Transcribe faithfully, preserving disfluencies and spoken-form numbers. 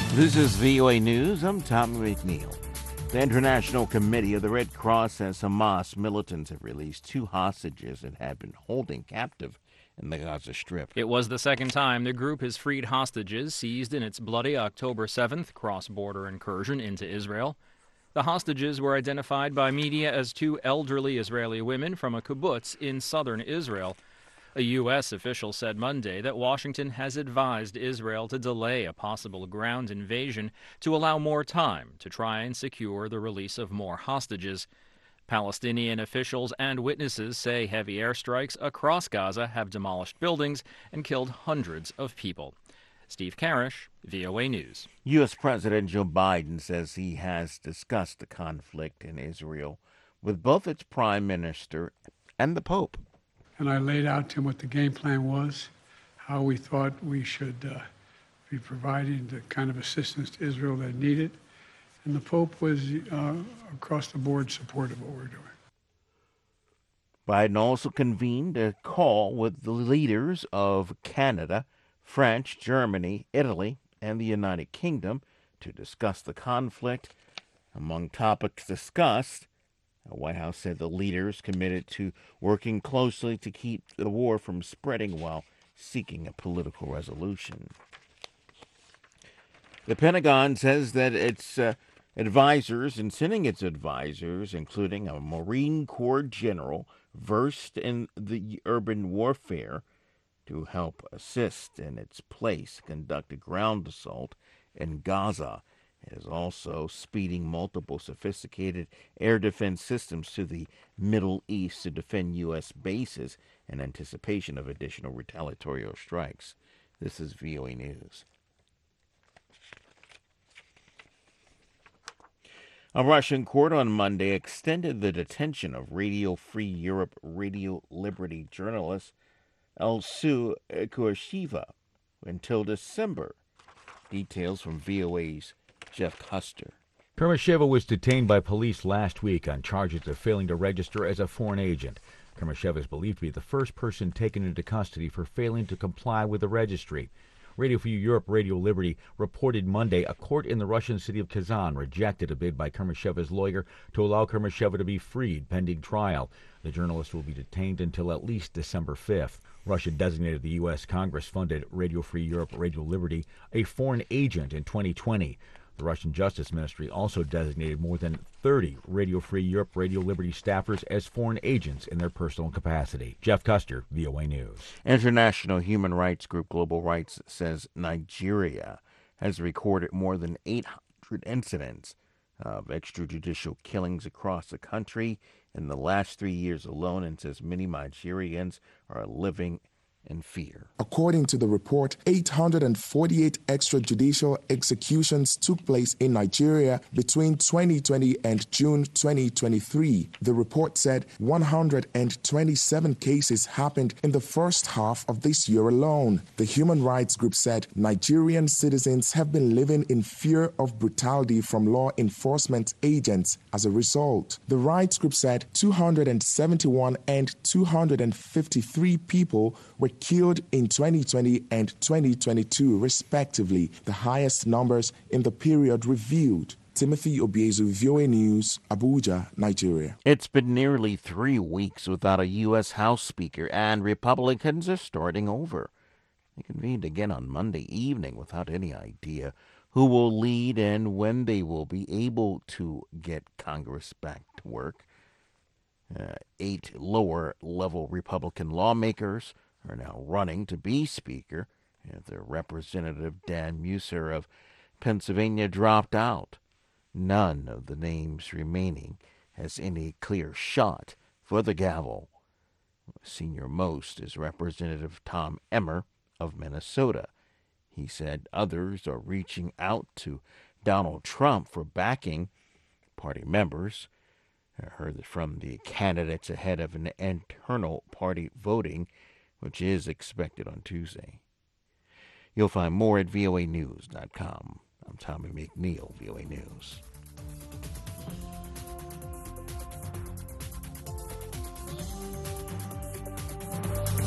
This is V O A News. I'm Tommy McNeil. The International Committee of the Red Cross says Hamas militants have released two hostages that had been holding captive in the Gaza Strip. It was the second time the group has freed hostages seized in its bloody October seventh cross-border incursion into Israel. The hostages were identified by media as two elderly Israeli women from a kibbutz in southern Israel. A U S official said Monday that Washington has advised Israel to delay a possible ground invasion to allow more time to try and secure the release of more hostages. Palestinian officials and witnesses say heavy airstrikes across Gaza have demolished buildings and killed hundreds of people. Steve Karish, V O A News. U S. President Joe Biden says he has discussed the conflict in Israel with both its prime minister and the Pope. And I laid out to him what the game plan was, how we thought we should uh, be providing the kind of assistance to Israel that needed. And the Pope was uh, across the board supportive of what we're doing. Biden also convened a call with the leaders of Canada, France, Germany, Italy, and the United Kingdom to discuss the conflict. Among topics discussed, the White House said the leaders committed to working closely to keep the war from spreading while seeking a political resolution. The Pentagon says that its uh, advisors and sending its advisors, including a Marine Corps general versed in the urban warfare, to help assist in its place conduct a ground assault in Gaza. It is also speeding multiple sophisticated air defense systems to the Middle East to defend U S bases in anticipation of additional retaliatory strikes. This is V O A News. A Russian court on Monday extended the detention of Radio Free Europe Radio Liberty journalist Elsu Kursheva until December. Details from V O A's Jeff Custer. Kurmasheva was detained by police last week on charges of failing to register as a foreign agent. Kurmasheva is believed to be the first person taken into custody for failing to comply with the registry. Radio Free Europe Radio Liberty reported Monday a court in the Russian city of Kazan rejected a bid by Kurmasheva's lawyer to allow Kurmasheva to be freed pending trial. The journalist will be detained until at least December fifth. Russia designated the U S. Congress-funded Radio Free Europe Radio Liberty a foreign agent in twenty twenty. The Russian Justice Ministry also designated more than thirty Radio Free Europe Radio Liberty staffers as foreign agents in their personal capacity. Jeff Custer, V O A News. International human rights group Global Rights says Nigeria has recorded more than eight hundred incidents of extrajudicial killings across the country in the last three years alone, and says many Nigerians are living in fear. According to the report, eight hundred forty-eight extrajudicial executions took place in Nigeria between twenty twenty and June twenty twenty-three. The report said one hundred twenty-seven cases happened in the first half of this year alone. The human rights group said Nigerian citizens have been living in fear of brutality from law enforcement agents as a result. The rights group said two hundred seventy-one and two hundred fifty-three people were killed in twenty twenty and twenty twenty-two, respectively, the highest numbers in the period reviewed. Timothy Obiezu, V O A News, Abuja, Nigeria. It's been nearly three weeks without a U S. House Speaker, and Republicans are starting over. They convened again on Monday evening without any idea who will lead and when they will be able to get Congress back to work. Uh, eight lower-level Republican lawmakers are now running to be Speaker. Their Representative Dan Musser of Pennsylvania dropped out. None of the names remaining has any clear shot for the gavel. Senior most is Representative Tom Emmer of Minnesota. He said others are reaching out to Donald Trump for backing. Party members heard from the candidates ahead of an internal party voting, which is expected on Tuesday. You'll find more at V O A news dot com. I'm Tommy McNeil, V O A News.